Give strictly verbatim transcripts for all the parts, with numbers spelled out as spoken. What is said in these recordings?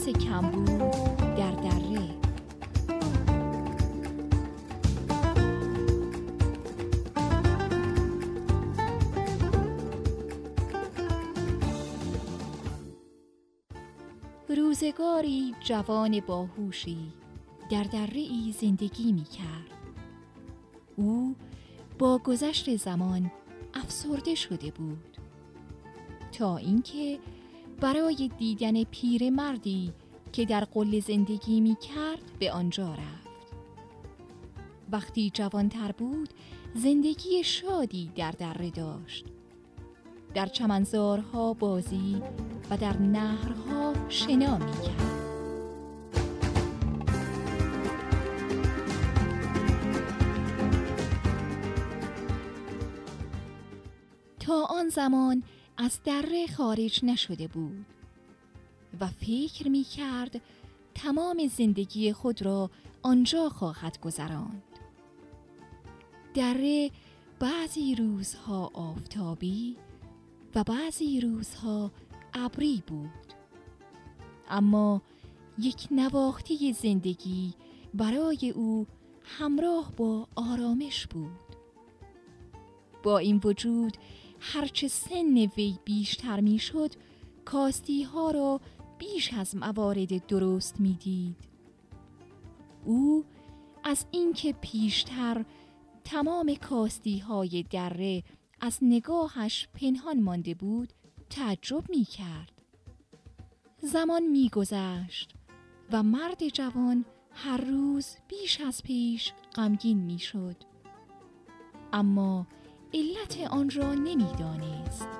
احساس کمبود در دره. روزگاری جوان باهوشی در دره‌ای زندگی می کرد. او با گذشت زمان افسرده شده بود، تا اینکه برای دیدن پیرمردی که در قله زندگی می کرد به آنجا رفت. وقتی جوانتر بود زندگی شادی در دره داشت. در چمنزارها بازی و در نهرها شنا می کرد. تا آن زمان از دره خارج نشده بود و فکر می کرد تمام زندگی خود را آنجا خواهد گذراند. دره بعضی روزها آفتابی و بعضی روزها ابری بود، اما یک نواختی زندگی برای او همراه با آرامش بود. با این وجود هرچه سن وی بیشتر می شد کاستی ها را بیش از موارد درست می دید. او از اینکه پیشتر تمام کاستی های دره از نگاهش پنهان مانده بود تعجب می کرد. زمان می گذشت و مرد جوان هر روز بیش از پیش غمگین می شد، اما علت آن را نمی دانست.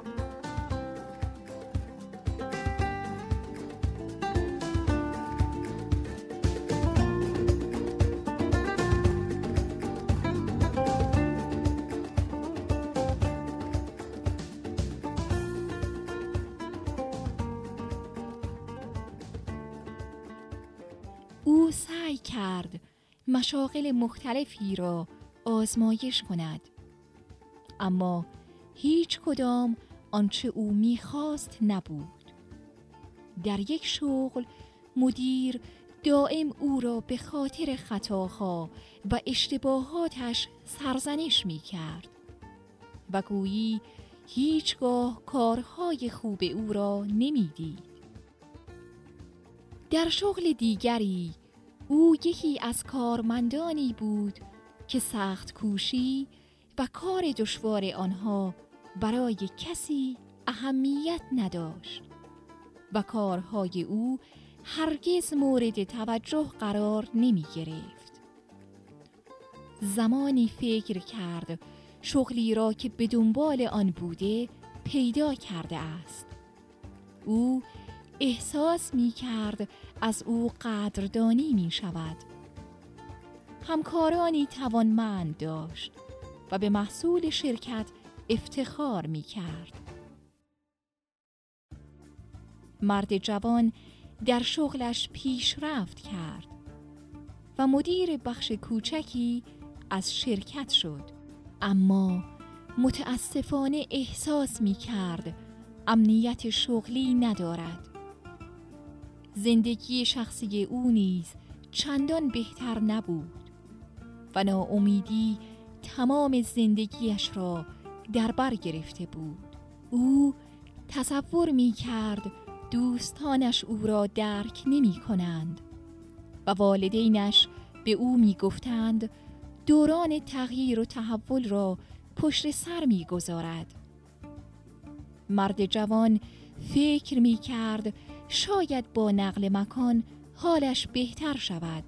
او سعی کرد مشاغل مختلفی را آزمایش کند، اما هیچ کدام آنچه او می‌خواست نبود. در یک شغل مدیر دائم او را به خاطر خطاها و اشتباهاتش سرزنش می‌کرد و گویی هیچگاه کارهای خوب او را نمی‌دید. در شغل دیگری او یکی از کارمندانی بود که سخت کوشی و کار دشوار آنها برای کسی اهمیت نداشت و کارهای او هرگز مورد توجه قرار نمی گرفت. زمانی فکر کرد شغلی را که به دنبال آن بوده پیدا کرده است. او احساس می کرد از او قدردانی می شود. همکارانی توانمند داشت و به محصول شرکت افتخار می کرد. مرد جوان در شغلش پیشرفت کرد و مدیر بخش کوچکی از شرکت شد، اما متاسفانه احساس می کرد امنیت شغلی ندارد. زندگی شخصی او نیز چندان بهتر نبود و ناامیدی تمام زندگیش را در بر گرفته بود. او تصور می کرد دوستانش او را درک نمی کنند و والدینش به او می گفتند دوران تغییر و تحول را پشت سر می گذارد. مرد جوان فکر می کرد شاید با نقل مکان حالش بهتر شود.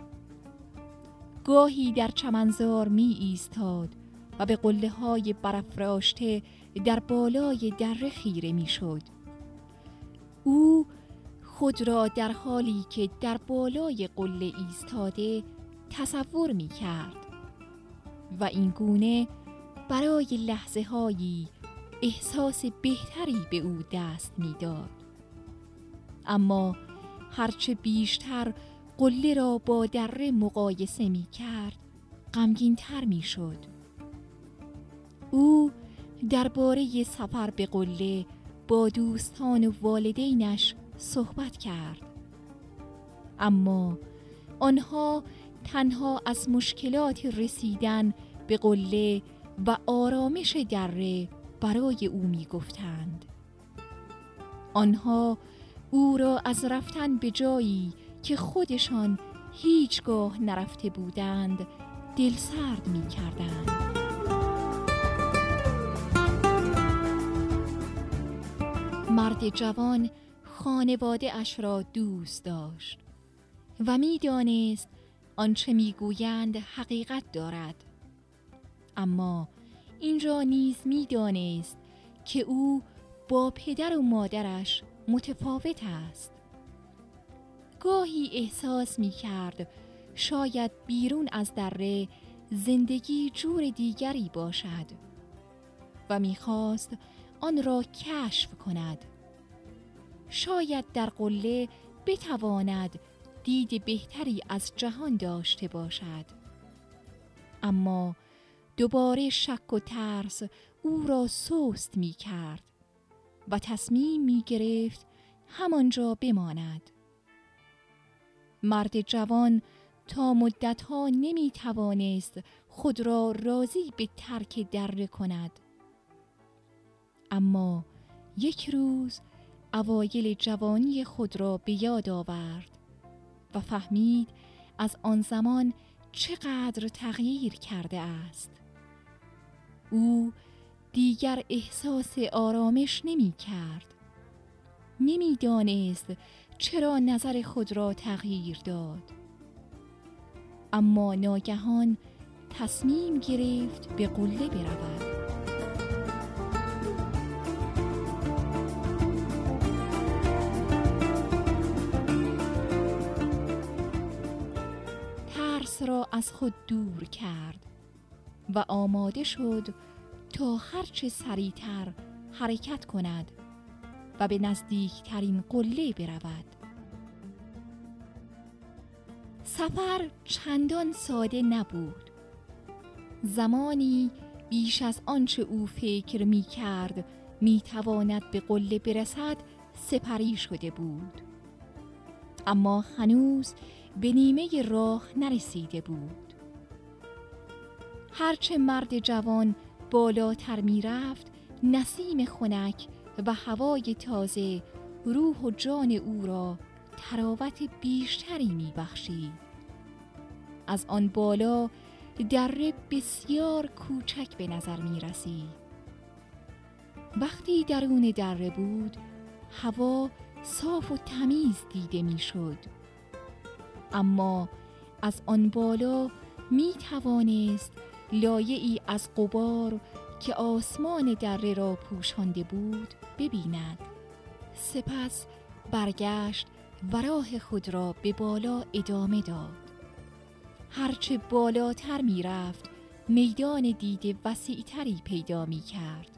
گاهی در چمنزار می ایستاد و به قله های برافراشته در بالای دره خیره می شد. او خود را در حالی که در بالای قله ایستاده تصور می کرد و این گونه برای لحظه هایی احساس بهتری به او دست می داد. اما هرچه بیشتر قله را با دره مقایسه می کرد غمگین تر می شد. او درباره سفر به قله با دوستان و والدینش صحبت کرد اما آنها تنها از مشکلات رسیدن به قله و آرامش دره برای او می گفتند. آنها او را از رفتن به جایی که خودشان هیچگاه نرفته بودند دلسرد می کردند. مرد جوان خانواده اش را دوست داشت و می دانست آنچه می گویند حقیقت دارد. اما این را نیز می دانست که او با پدر و مادرش متفاوت است. گاهی احساس می کرد شاید بیرون از دره زندگی جور دیگری باشد و می خواست آن را کشف کند. شاید در قله بتواند دید بهتری از جهان داشته باشد. اما دوباره شک و ترس او را سست می کرد و تصمیم می گرفت همانجا بماند. مرد جوان تا مدتها نمی توانست خود را راضی به ترک دره کند. اما یک روز اوایل جوانی خود را به یاد آورد و فهمید از آن زمان چقدر تغییر کرده است. او دیگر احساس آرامش نمی کرد. نمی دانست چرا نظر خود را تغییر داد. اما ناگهان تصمیم گرفت به قله برود. ترس را از خود دور کرد و آماده شد تا هرچه سریعتر حرکت کند و به نزدیکترین قله برود. سفر چندان ساده نبود. زمانی بیش از آنچه او فکر می کرد می تواند به قله برسد سپری شده بود. اما هنوز به نیمه راه نرسیده بود. هرچه مرد جوان بالاتر می رفت، نسیم خنک و هوای تازه روح و جان او را تراوت بیشتری می بخشید. از آن بالا دره بسیار کوچک به نظر می رسید. وقتی درون دره بود، هوا صاف و تمیز دیده می شد. اما از آن بالا می توانست لایه‌ای از غبار که آسمان دره را پوشانده بود ببیند. سپس برگشت و راه خود را به بالا ادامه داد. هرچه بالاتر می رفت میدان دید وسیع‌تری پیدا می کرد.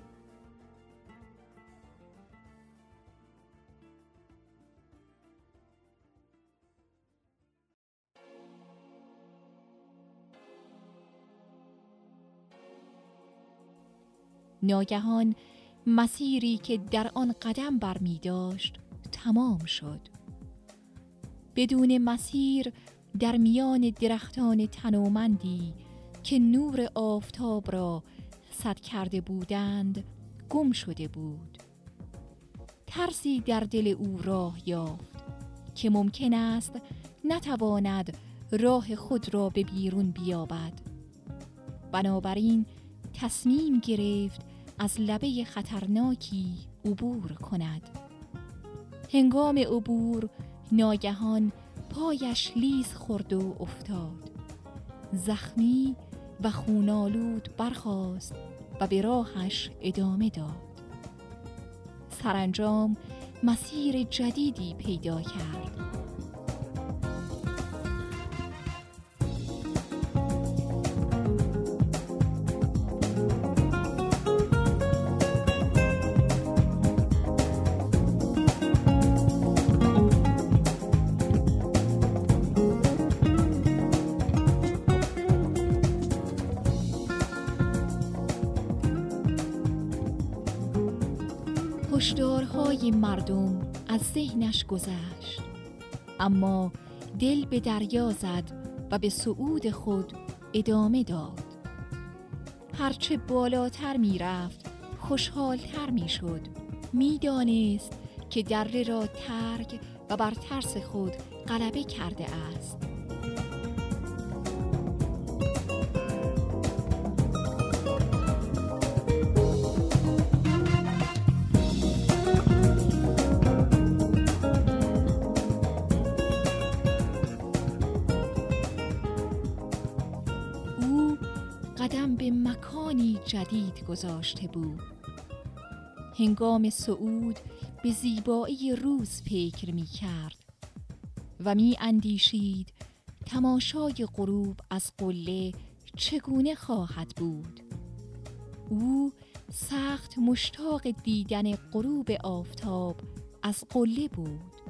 ناگهان مسیری که در آن قدم بر می داشت تمام شد. بدون مسیر در میان درختان تنومندی که نور آفتاب را سد کرده بودند گم شده بود. ترسی در دل او راه یافت که ممکن است نتواند راه خود را به بیرون بیابد. بنابراین تصمیم گرفت از لبه خطرناکی عبور کند. هنگام عبور ناگهان پایش لیز خورد و افتاد. زخمی و خونالود برخاست و به راهش ادامه داد. سرانجام مسیر جدیدی پیدا کرد. هشدارهای مردم از ذهنش گذشت، اما دل به دریا زد و به صعود خود ادامه داد. هرچه بالاتر می رفت خوشحالتر می شد. می دانست که دره را ترک و بر ترس خود غلبه کرده است. قدم به مکانی جدید گذاشته بود. هنگام صعود به زیبایی روز فکر می کرد و می اندیشید تماشای غروب از قله چگونه خواهد بود. او سخت مشتاق دیدن غروب آفتاب از قله بود.